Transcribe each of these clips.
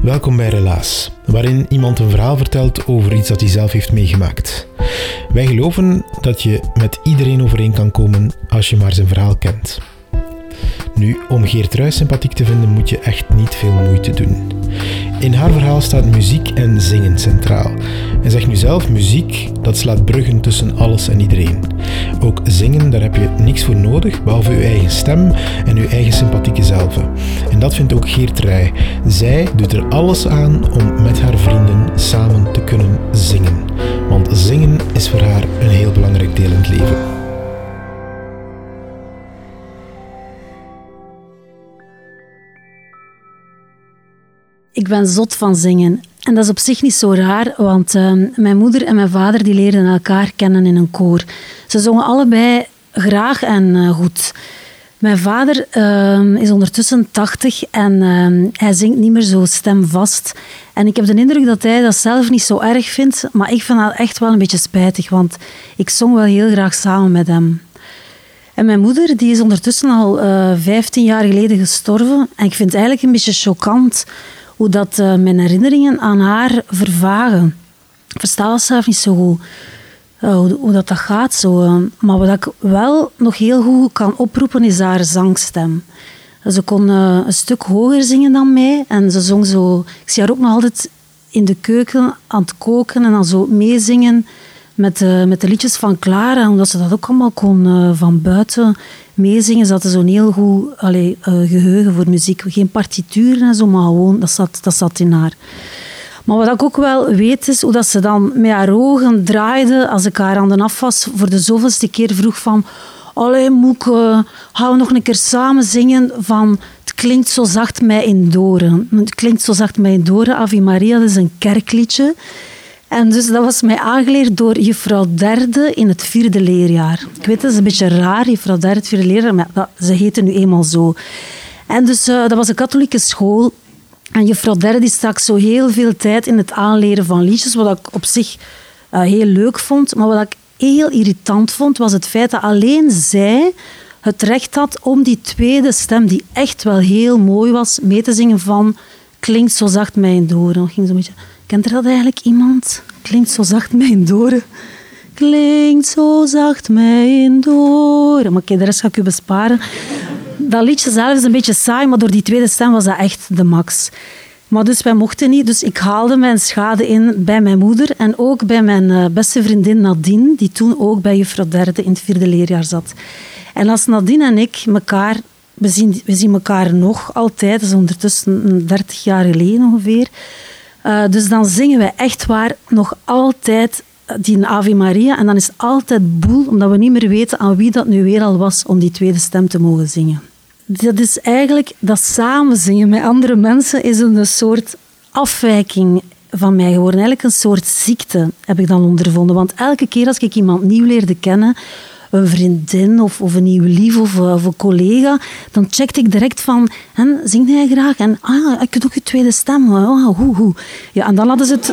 Welkom bij Relaas, waarin iemand een verhaal vertelt over iets dat hij zelf heeft meegemaakt. Wij geloven dat je met iedereen overeen kan komen als je maar zijn verhaal kent. Nu, om Geert Ruijs sympathiek te vinden moet je echt niet veel moeite doen. In haar verhaal staat muziek en zingen centraal. En zeg nu zelf, muziek, dat slaat bruggen tussen alles en iedereen. Ook zingen, daar heb je niks voor nodig, behalve je eigen stem en je eigen sympathieke zelf. En dat vindt ook Geert Ruij. Zij doet er alles aan om met haar vrienden samen te kunnen zingen. Want zingen is voor haar een heel belangrijk deel in het leven. Ik ben zot van zingen. En dat is op zich niet zo raar, want mijn moeder en mijn vader die leerden elkaar kennen in een koor. Ze zongen allebei graag en goed. Mijn vader is ondertussen 80 en hij zingt niet meer zo stemvast. En ik heb de indruk dat hij dat zelf niet zo erg vindt, maar ik vind dat echt wel een beetje spijtig, want ik zong wel heel graag samen met hem. En mijn moeder die is ondertussen al 15 jaar geleden gestorven. En ik vind het eigenlijk een beetje choquant hoe dat mijn herinneringen aan haar vervagen. Ik versta dat zelf niet zo goed, hoe dat gaat. Zo. Maar wat ik wel nog heel goed kan oproepen, is haar zangstem. Ze kon een stuk hoger zingen dan mij. En ze zong zo... Ik zie haar ook nog altijd in de keuken aan het koken en dan zo meezingen met de liedjes van Clara. En omdat ze dat ook allemaal kon van buiten meezingen, ze hadden zo'n heel goed geheugen voor muziek. Geen partituren en zo, maar gewoon, dat zat in haar. Maar wat ik ook wel weet, is hoe dat ze dan met haar ogen draaide als ik haar aan de afwas voor de zoveelste keer vroeg van allee, Moeke, gaan we nog een keer samen zingen van Het klinkt zo zacht mij in Doren. Het klinkt zo zacht mij in Doren, Ave Maria, dat is een kerkliedje. En dus dat was mij aangeleerd door juffrouw Derde in het 4e leerjaar. Ik weet, dat is een beetje raar, juffrouw Derde, het 4e leerjaar, maar ze heette nu eenmaal zo. En dus dat was een katholieke school. En juffrouw Derde die stak zo heel veel tijd in het aanleren van liedjes, wat ik op zich heel leuk vond. Maar wat ik heel irritant vond, was het feit dat alleen zij het recht had om die tweede stem, die echt wel heel mooi was, mee te zingen van Klinkt zo zacht mij in Doren. Dat ging zo'n beetje... Kent er dat eigenlijk iemand? Klinkt zo zacht mij in Doren. Klinkt zo zacht mij in Doren. Maar oké, de rest ga ik u besparen. Dat liedje zelf is een beetje saai, maar door die tweede stem was dat echt de max. Maar dus wij mochten niet, dus ik haalde mijn schade in bij mijn moeder en ook bij mijn beste vriendin Nadine, die toen ook bij juffrouw Derde in het 4e leerjaar zat. En als Nadine en ik elkaar... We zien elkaar nog altijd, dat is ondertussen 30 jaar geleden ongeveer. Dus dan zingen wij echt waar nog altijd die Ave Maria. En dan is het altijd boel, omdat we niet meer weten aan wie dat nu weer al was om die tweede stem te mogen zingen. Dat is eigenlijk, dat samen zingen met andere mensen is een soort afwijking van mij geworden. Eigenlijk een soort ziekte heb ik dan ondervonden. Want elke keer als ik iemand nieuw leerde kennen, een vriendin of een nieuw lief of een collega, dan checkte ik direct van, zingt hij graag? En ik heb ook je tweede stem. Hoe. Ja, en dan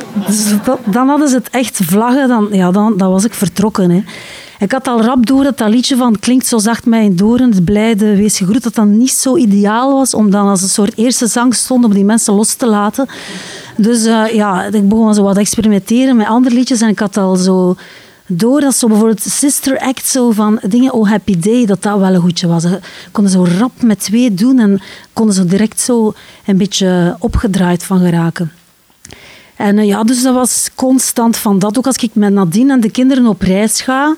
hadden ze het echt vlaggen, dan was ik vertrokken. Hè. Ik had al rap door dat liedje van Klinkt zo zacht mij in Doren, het blijde wees gegroet, dat dat niet zo ideaal was om dan als een soort eerste zangstond om die mensen los te laten. Dus ik begon zo wat experimenteren met andere liedjes en ik had al zo door dat zo bijvoorbeeld Sister Act zo van dingen Oh Happy Day, dat wel een goedje was. Ze konden zo rap met 2 doen en konden ze direct zo een beetje opgedraaid van geraken. En dus dat was constant van dat. Ook als ik met Nadine en de kinderen op reis ga,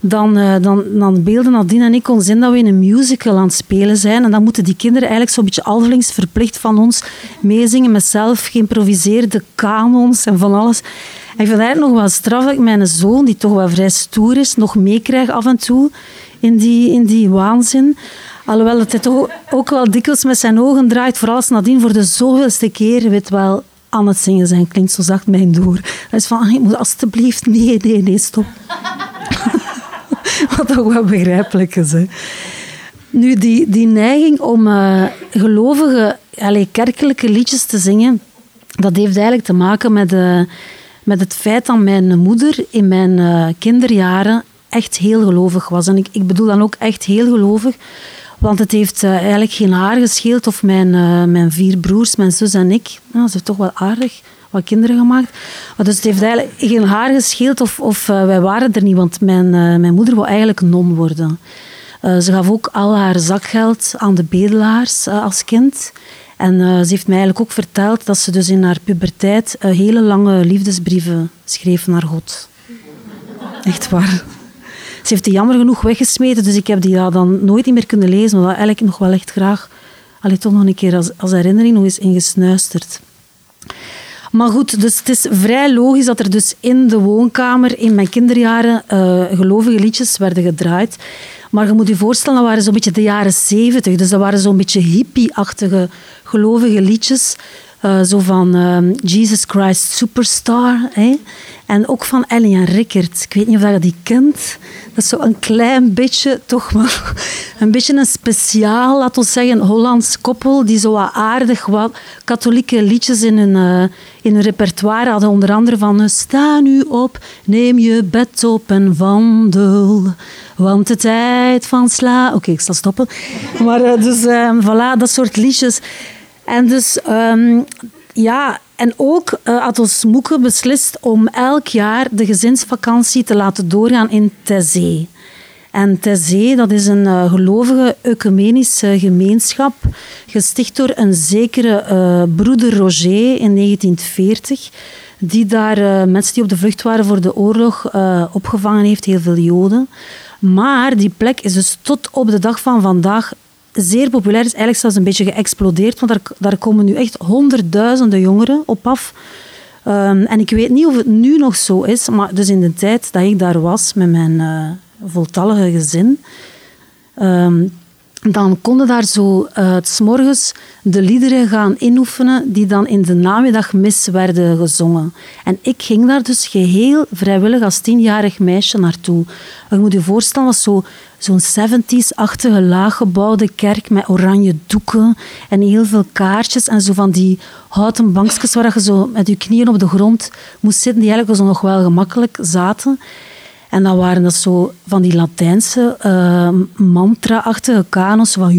dan beelden Nadine en ik ons in dat we in een musical aan het spelen zijn. En dan moeten die kinderen eigenlijk zo'n beetje alvelings verplicht van ons meezingen met zelf geïmproviseerde kanons en van alles. En ik vind het eigenlijk nog wel straf dat ik mijn zoon, die toch wel vrij stoer is, nog meekrijg af en toe in die waanzin. Alhoewel het hij toch ook wel dikwijls met zijn ogen draait, vooral als Nadine voor de zoveelste keer weet wel aan het zingen zijn. Klinkt zo zacht mij door. Hij is van, ik moet alstublieft, nee, stop. Wat ook wel begrijpelijk is. Hè. Nu, die neiging om gelovige, kerkelijke liedjes te zingen, dat heeft eigenlijk te maken met het feit dat mijn moeder in mijn kinderjaren echt heel gelovig was. En ik bedoel dan ook echt heel gelovig. Want het heeft eigenlijk geen haar gescheeld of mijn 4 broers, mijn zus en ik. Ze heeft toch wel aardig wat kinderen gemaakt. Maar dus het heeft eigenlijk geen haar gescheeld of wij waren er niet. Want mijn moeder wou eigenlijk non worden. Ze gaf ook al haar zakgeld aan de bedelaars als kind. En ze heeft mij eigenlijk ook verteld dat ze dus in haar puberteit hele lange liefdesbrieven schreef naar God. Echt waar. Ze heeft die jammer genoeg weggesmeten, dus ik heb die dan nooit meer kunnen lezen, maar dat eigenlijk nog wel echt graag, toch nog een keer als herinnering nog eens ingesnuisterd. Maar goed, dus het is vrij logisch dat er dus in de woonkamer in mijn kinderjaren gelovige liedjes werden gedraaid. Maar je moet je voorstellen, dat waren zo'n beetje de jaren 70, dus dat waren zo'n beetje hippie-achtige gelovige liedjes. Zo van Jesus Christ Superstar. Hè? En ook van Ellie en Rickert. Ik weet niet of je die kent. Dat is zo een klein beetje, toch wel, een beetje een speciaal, laten we zeggen, Hollands koppel, die zo wat aardig wat katholieke liedjes in hun repertoire hadden. Onder andere van sta nu op, neem je bed op en wandel. Want de tijd van Oké, ik zal stoppen. Maar dus, voilà, dat soort liedjes. En dus, en ook had ons moeke beslist om elk jaar de gezinsvakantie te laten doorgaan in Tezé. En Tezé, dat is een gelovige ecumenische gemeenschap, gesticht door een zekere broeder Roger in 1940, die daar mensen die op de vlucht waren voor de oorlog opgevangen heeft, heel veel Joden. Maar die plek is dus tot op de dag van vandaag zeer populair, is eigenlijk zelfs een beetje geëxplodeerd, want daar komen nu echt honderdduizenden jongeren op af. En ik weet niet of het nu nog zo is, maar dus in de tijd dat ik daar was met mijn voltallige gezin, dan konden daar zo 's morgens de liederen gaan inoefenen die dan in de namiddagmis werden gezongen. En ik ging daar dus geheel vrijwillig als 10-jarig meisje naartoe. Je moet je voorstellen, dat was zo'n 70s-achtige laaggebouwde kerk met oranje doeken en heel veel kaartjes en zo van die houten bankjes waar je zo met je knieën op de grond moest zitten, die eigenlijk zo nog wel gemakkelijk zaten. En dan waren dat zo van die Latijnse mantra-achtige kanos van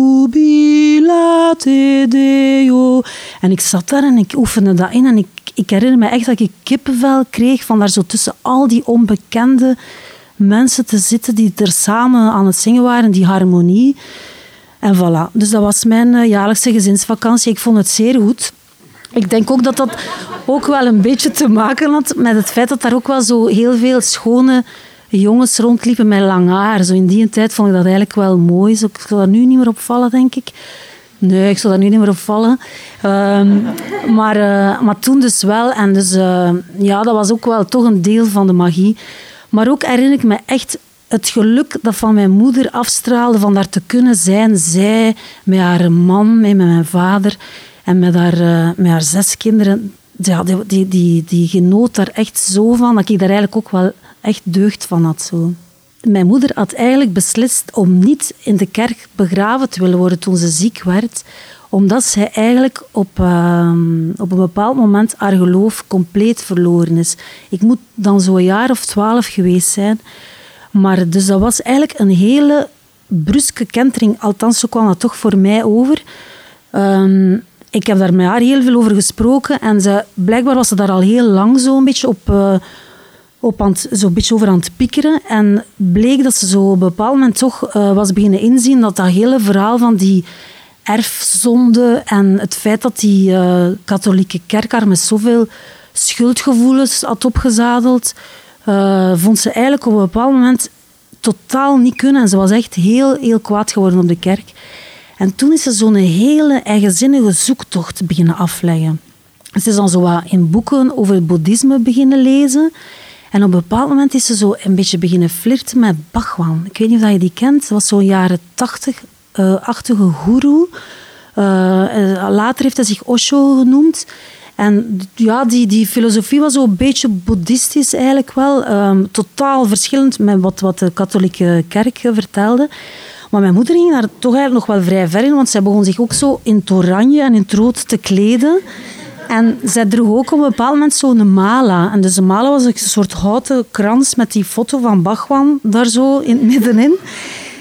Jubilate Deo. En ik zat daar en ik oefende dat in. En ik herinner me echt dat ik kippenvel kreeg van daar zo tussen al die onbekende mensen te zitten die er samen aan het zingen waren, die harmonie. En voilà. Dus dat was mijn jaarlijkse gezinsvakantie. Ik vond het zeer goed. Ik denk ook dat dat ook wel een beetje te maken had met het feit dat daar ook wel zo heel veel schone jongens rondliepen met lang haar. Zo in die tijd vond ik dat eigenlijk wel mooi. Zo, ik zou daar nu niet meer opvallen, denk ik. Nee, ik zou daar nu niet meer opvallen. Maar toen dus wel. En dus, dat was ook wel toch een deel van de magie. Maar ook herinner ik me echt het geluk dat van mijn moeder afstraalde van daar te kunnen zijn. Zij met haar man, met mijn vader en met haar 6 kinderen. Ja, die genoot daar echt zo van, dat ik daar eigenlijk ook wel echt deugd van had. Zo. Mijn moeder had eigenlijk beslist om niet in de kerk begraven te willen worden toen ze ziek werd, omdat zij eigenlijk op een bepaald moment haar geloof compleet verloren is. Ik moet dan zo'n jaar of 12 geweest zijn. Maar dus dat was eigenlijk een hele bruske kentering. Althans, zo kwam dat toch voor mij over. Ik heb daar met haar heel veel over gesproken. En blijkbaar was ze daar al heel lang zo een beetje zo'n beetje over aan het piekeren. En bleek dat ze zo op een bepaald moment toch was beginnen inzien dat hele verhaal van die erfzonde en het feit dat die katholieke kerk haar met zoveel schuldgevoelens had opgezadeld, vond ze eigenlijk op een bepaald moment totaal niet kunnen. En ze was echt heel, heel kwaad geworden op de kerk. En toen is ze zo'n hele eigenzinnige zoektocht beginnen afleggen. Ze is dan zo wat in boeken over het boeddhisme beginnen lezen. En op een bepaald moment is ze zo een beetje beginnen flirten met Bhagwan. Ik weet niet of je die kent. Dat was zo'n jaren 80-achtige goeroe. Later heeft hij zich Osho genoemd. En ja, die filosofie was zo een beetje boeddhistisch eigenlijk wel. Totaal verschillend met wat de katholieke kerk vertelde. Maar mijn moeder ging daar toch eigenlijk nog wel vrij ver in, want zij begon zich ook zo in het oranje en in het rood te kleden. En zij droeg ook op een bepaald moment zo'n mala. En dus de mala was een soort houten krans met die foto van Bhagwan daar zo middenin.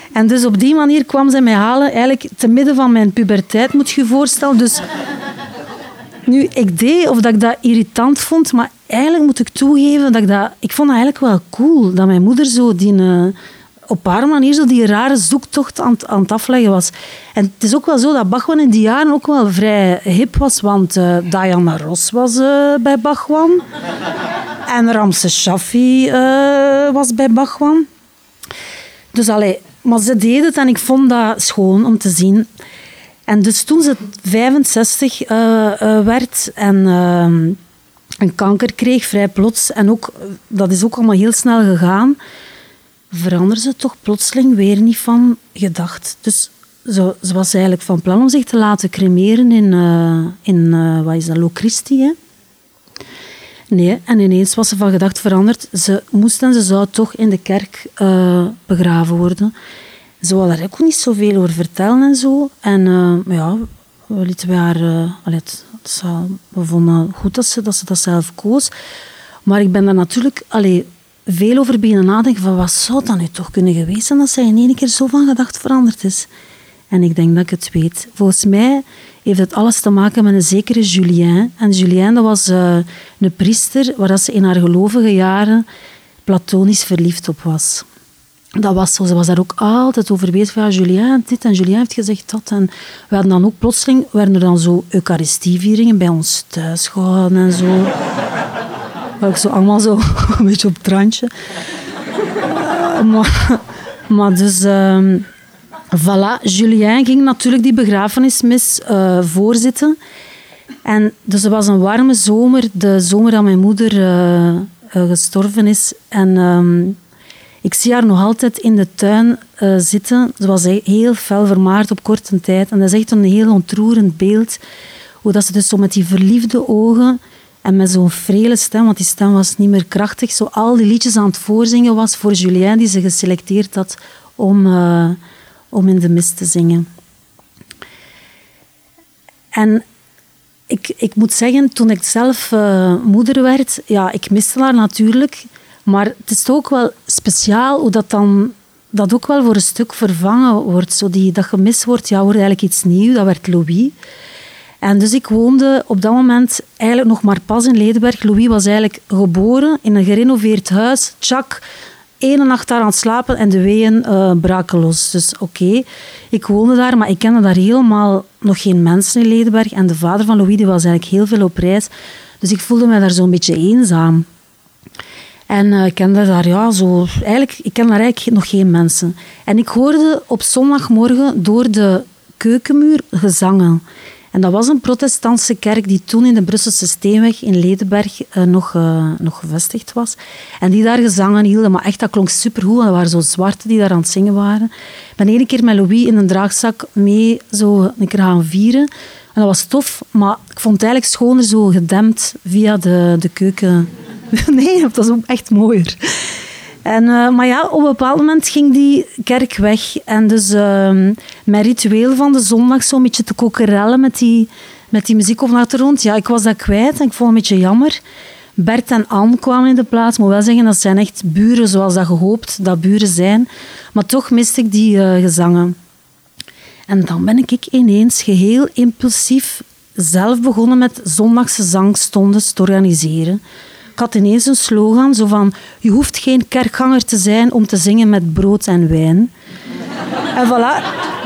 En dus op die manier kwam zij mij halen, eigenlijk te midden van mijn puberteit, moet je je voorstellen. Dus nu, ik deed of dat ik dat irritant vond, maar eigenlijk moet ik toegeven dat ik vond dat eigenlijk wel cool, dat mijn moeder zo op haar manier zo die rare zoektocht aan het afleggen was. En het is ook wel zo dat Bhagwan in die jaren ook wel vrij hip was, want Diana Ross was bij Bhagwan. En Ramses Shaffi was bij Bhagwan. Dus maar ze deed het en ik vond dat schoon om te zien. En dus toen ze 65 werd en een kanker kreeg, vrij plots, en ook, dat is ook allemaal heel snel gegaan, veranderde ze toch plotseling weer niet van gedacht. Dus ze was eigenlijk van plan om zich te laten cremeren in wat is dat, Lo Christi, hè? Nee, en ineens was ze van gedacht veranderd. Ze moest en ze zou toch in de kerk begraven worden. Ze wou daar ook niet zoveel over vertellen en zo. En we lieten haar... we vonden goed dat ze dat zelf koos. Maar ik ben daar natuurlijk veel over beginnen nadenken van wat zou dat nu toch kunnen geweest zijn dat zij in één keer zo van gedacht veranderd is. En ik denk dat ik het weet. Volgens mij heeft het alles te maken met een zekere Julien. En Julien, dat was een priester waar ze in haar gelovige jaren platonisch verliefd op was. Dat was zo. Ze was daar ook altijd over bezig van Julien dit en Julien heeft gezegd dat. En we hadden dan ook plotseling, werden er dan zo eucharistievieringen bij ons thuis gehouden en zo. Ook zo allemaal zo een beetje op het randje. Maar dus... Voilà, Julien ging natuurlijk die begrafenismis voorzitten. En dus het was een warme zomer, de zomer dat mijn moeder gestorven is. En ik zie haar nog altijd in de tuin zitten. Ze was heel fel vermaard op korte tijd. En dat is echt een heel ontroerend beeld. Hoe dat ze dus zo met die verliefde ogen en met zo'n frele stem, want die stem was niet meer krachtig, zo al die liedjes aan het voorzingen was voor Julien, die ze geselecteerd had om in de mis te zingen. En ik moet zeggen, toen ik zelf moeder werd, ja, ik miste haar natuurlijk, maar het is toch ook wel speciaal hoe dat ook wel voor een stuk vervangen wordt. Zo dat gemis wordt, ja, wordt eigenlijk iets nieuws. Dat werd Louis. En dus ik woonde op dat moment eigenlijk nog maar pas in Ledenberg. Louis was eigenlijk geboren in een gerenoveerd huis. Tjak, 1 nacht daar aan het slapen en de weeën braken los. Dus oké, ik woonde daar, maar ik kende daar helemaal nog geen mensen in Ledenberg. En de vader van Louis die was eigenlijk heel veel op reis. Dus ik voelde me daar zo'n beetje eenzaam. En ik kende daar, ik ken daar eigenlijk nog geen mensen. En ik hoorde op zondagmorgen door de keukenmuur gezangen. En dat was een protestantse kerk die toen in de Brusselse Steenweg in Ledenberg nog gevestigd was. En die daar gezangen hielden, maar echt, dat klonk supergoed. Er waren zo zwarten die daar aan het zingen waren. Ik ben 1 keer met Louis in een draagzak mee zo een keer gaan vieren. En dat was tof, maar ik vond het eigenlijk schoner zo gedempt via de keuken. Nee, dat was ook echt mooier. Maar ja, op een bepaald moment ging die kerk weg. En dus mijn ritueel van de zondag zo'n beetje te kokerellen met die muziek op de achtergrond. Ja, ik was dat kwijt en ik vond het een beetje jammer. Bert en Anne kwamen in de plaats. Ik moet wel zeggen, dat zijn echt buren zoals dat gehoopt dat buren zijn. Maar toch miste ik die gezangen. En dan ben ik ineens geheel impulsief zelf begonnen met zondagse zangstondes te organiseren. Ik had ineens een slogan, zo van, je hoeft geen kerkganger te zijn om te zingen met brood en wijn. En voilà.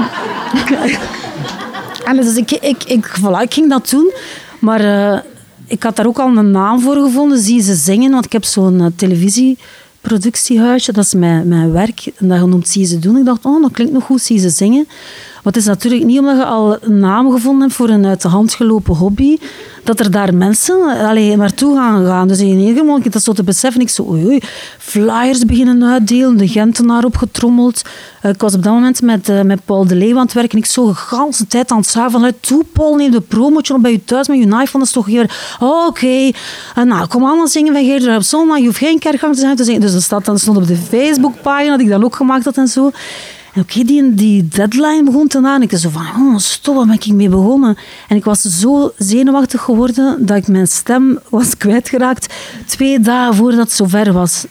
En dus ik ging dat doen, maar ik had daar ook al een naam voor gevonden, Zie ze zingen, want ik heb zo'n televisieproductiehuisje, dat is mijn werk, en dat genoemd Zie ze doen. Ik dacht, dat klinkt nog goed, Zie ze zingen. Maar het is natuurlijk niet omdat je al een naam gevonden hebt voor een uit de hand gelopen hobby, dat er daar mensen naartoe gaan. Dus in ieder geval, ik dat zo te beseffen, ik zo, oei, flyers beginnen uitdelen, de Gentenaar opgetrommeld. Ik was op dat moment met Paul de Leeuw aan het werken. Ik zo de hele tijd aan het zagen van, toe Paul, neem de promotje op bij je thuis met je iPhone, dat is toch hier. Oké. Nou, kom allemaal zingen bij Geerder op zondag, je hoeft geen kerkgang te zijn te zingen. Dus dat stond op de Facebookpagina, dat ik dan ook gemaakt had en zo. En oké, die deadline begon te na. En ik dacht zo van, stop, waar ben ik mee begonnen? En ik was zo zenuwachtig geworden dat ik mijn stem was kwijtgeraakt 2 dagen voordat het zover was.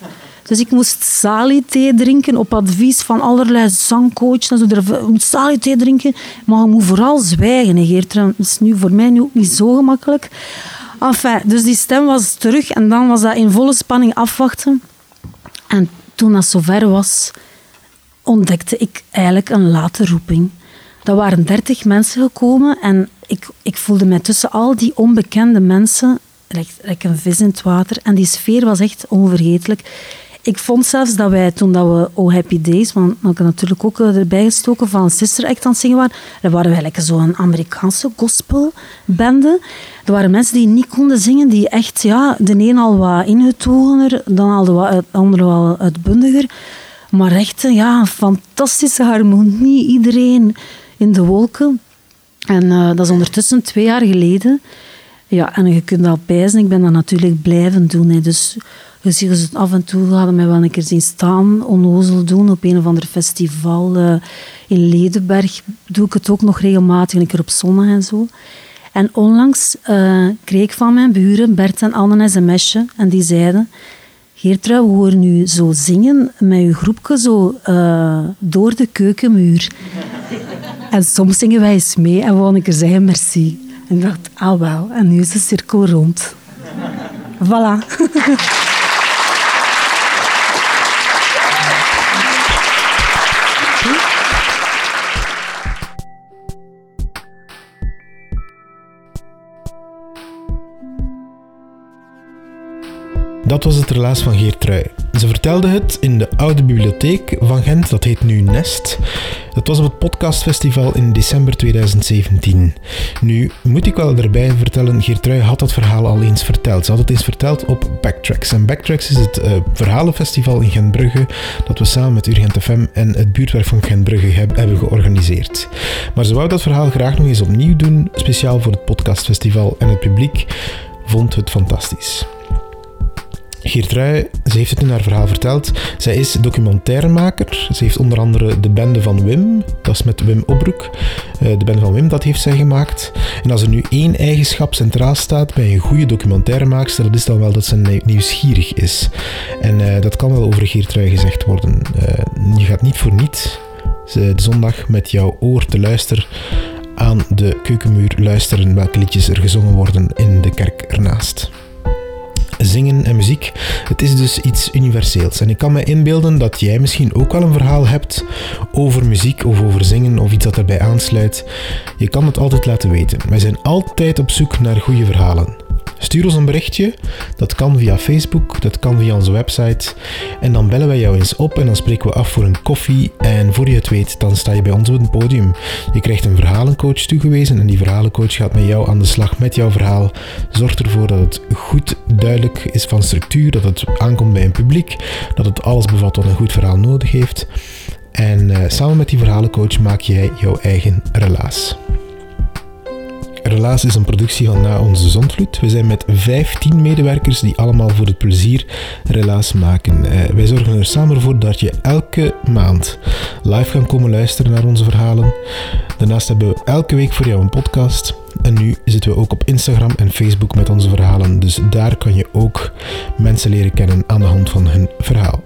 Dus ik moest Sali-thee drinken op advies van allerlei zangcoaches. Je moet Sali-thee drinken, maar je moet vooral zwijgen, hè, Geertrui. Dat is nu voor mij nu ook niet zo gemakkelijk. Enfin, dus die stem was terug en dan was dat in volle spanning afwachten. En toen dat zover was, ontdekte ik eigenlijk een late roeping. Er waren 30 mensen gekomen en ik voelde mij tussen al die onbekende mensen like een vis in het water. En die sfeer was echt onvergetelijk. Ik vond zelfs dat wij, toen dat we Oh Happy Days, want dan had ik natuurlijk ook erbij gestoken, van een Sister Act aan het zingen waren, dan waren wij zo'n Amerikaanse gospelbende. Er waren mensen die niet konden zingen, die echt, ja, de een al wat ingetogener, dan al de andere wel uitbundiger. Maar echt, ja, een fantastische harmonie, iedereen in de wolken. En dat is ondertussen 2 jaar geleden. Ja, en je kunt dat pijzen, ik ben dat natuurlijk blijven doen. Hè. Dus je ziet ze af en toe, hadden mij wel een keer zien staan, onnozel doen op een of ander festival. In Ledenberg doe ik het ook nog regelmatig, een keer op zondag en zo. En onlangs kreeg ik van mijn buren, Bert en Anne, een sms'je. En die zeiden: Geertrui, we horen u zo zingen met uw groepje zo door de keukenmuur. En soms zingen wij eens mee en wou ik er zeggen merci. En ik dacht, ah wel, en nu is de cirkel rond. Voilà. Dat was het relaas van Geertrui. Ze vertelde het in de oude bibliotheek van Gent, dat heet nu Nest. Dat was op het podcastfestival in december 2017. Nu, moet ik wel erbij vertellen, Geertrui had dat verhaal al eens verteld. Ze had het eens verteld op Backtracks. En Backtracks is het verhalenfestival in Gentbrugge dat we samen met Urgent FM en het buurtwerk van Gentbrugge hebben georganiseerd. Maar ze wou dat verhaal graag nog eens opnieuw doen, speciaal voor het podcastfestival, en het publiek vond het fantastisch. Geertrui, ze heeft het in haar verhaal verteld, zij is documentairemaker. Ze heeft onder andere de bende van Wim, dat is met Wim Opbroek. De bende van Wim, dat heeft zij gemaakt. En als er nu 1 eigenschap centraal staat bij een goede documentairemaakster, dat is dan wel dat ze nieuwsgierig is. En dat kan wel over Geertrui gezegd worden. Je gaat niet voor niets de zondag met jouw oor te luisteren aan de keukenmuur luisteren welke liedjes er gezongen worden in de kerk ernaast. Zingen en muziek, het is dus iets universeels. En ik kan me inbeelden dat jij misschien ook wel een verhaal hebt over muziek of over zingen of iets dat erbij aansluit. Je kan het altijd laten weten. Wij zijn altijd op zoek naar goede verhalen. Stuur ons een berichtje, dat kan via Facebook, dat kan via onze website. En dan bellen wij jou eens op en dan spreken we af voor een koffie. En voor je het weet, dan sta je bij ons op het podium. Je krijgt een verhalencoach toegewezen en die verhalencoach gaat met jou aan de slag met jouw verhaal. Zorg ervoor dat het goed duidelijk is van structuur, dat het aankomt bij een publiek, dat het alles bevat wat een goed verhaal nodig heeft. En samen met die verhalencoach maak jij jouw eigen relaas. Relaas is een productie van Na Onze Zondvloed. We zijn met 15 medewerkers die allemaal voor het plezier Relaas maken. Wij zorgen er samen voor dat je elke maand live kan komen luisteren naar onze verhalen. Daarnaast hebben we elke week voor jou een podcast. En nu zitten we ook op Instagram en Facebook met onze verhalen. Dus daar kan je ook mensen leren kennen aan de hand van hun verhaal.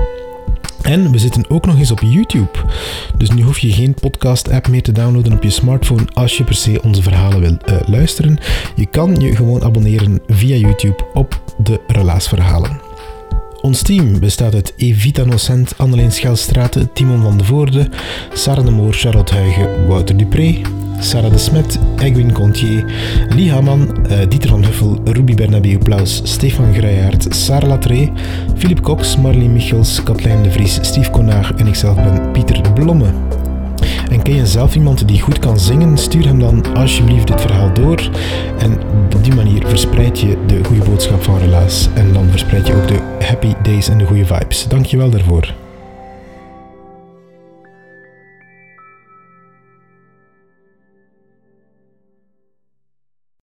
En we zitten ook nog eens op YouTube. Dus nu hoef je geen podcast-app meer te downloaden op je smartphone als je per se onze verhalen wil luisteren. Je kan je gewoon abonneren via YouTube op de Relaasverhalen. Ons team bestaat uit Evita Nocent, Anneleen Schelstraten, Timon van de Voorde, Sarah de Moor, Charlotte Huigen, Wouter Dupré, Sarah de Smet, Egwin Contier, Lee Haman, Dieter van Huffel, Ruby Bernabeu Plaus, Stefan Gruijaert, Sarah Latree, Philip Cox, Marleen Michels, Katlijn de Vries, Steve Konaar en ikzelf ben Pieter Blomme. En ken je zelf iemand die goed kan zingen? Stuur hem dan alsjeblieft dit verhaal door. En op die manier verspreid je de goede boodschap van Relaas. En dan verspreid je ook de happy days en de goede vibes. Dankjewel daarvoor.